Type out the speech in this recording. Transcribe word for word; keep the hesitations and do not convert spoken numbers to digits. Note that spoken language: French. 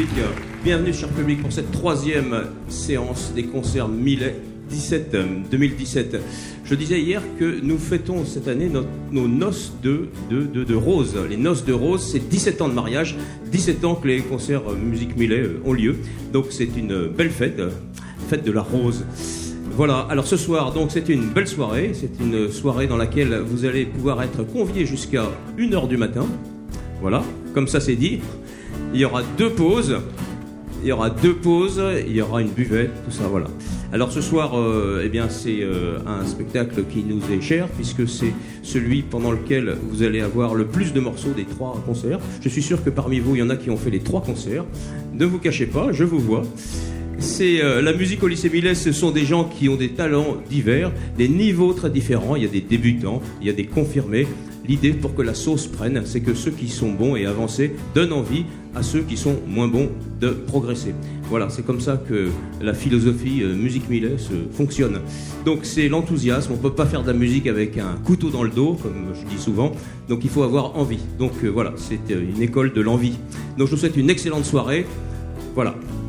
public, bienvenue cher public pour cette troisième séance des concerts Millet dix-sept, deux mille dix-sept. Je disais hier que nous fêtons cette année nos, nos noces de, de, de, de rose. Les noces de rose, c'est dix-sept ans de mariage, dix-sept ans que les concerts musique Millet ont lieu. Donc c'est une belle fête, fête de la rose. Voilà, alors ce soir, donc c'est une belle soirée. C'est une soirée dans laquelle vous allez pouvoir être conviés jusqu'à une heure du matin. Voilà, comme ça c'est dit. Il y aura deux pauses. Il y aura deux pauses, il y aura une buvette, tout ça, voilà. Alors ce soir, euh, eh bien, c'est euh, un spectacle qui nous est cher, puisque c'est celui pendant lequel vous allez avoir le plus de morceaux des trois concerts. Je suis sûr que parmi vous, il y en a qui ont fait les trois concerts. Ne vous cachez pas, je vous vois. C'est euh, la musique au lycée Millet, ce sont des gens qui ont des talents divers, des niveaux très différents. Il y a des débutants, il y a des confirmés. L'idée pour que la sauce prenne, c'est que ceux qui sont bons et avancés donnent envie à ceux qui sont moins bons de progresser. Voilà, c'est comme ça que la philosophie euh, musique Millet se fonctionne. Donc c'est l'enthousiasme, on ne peut pas faire de la musique avec un couteau dans le dos, comme je dis souvent, donc il faut avoir envie. Donc euh, voilà, c'est euh, une école de l'envie. Donc je vous souhaite une excellente soirée. Voilà.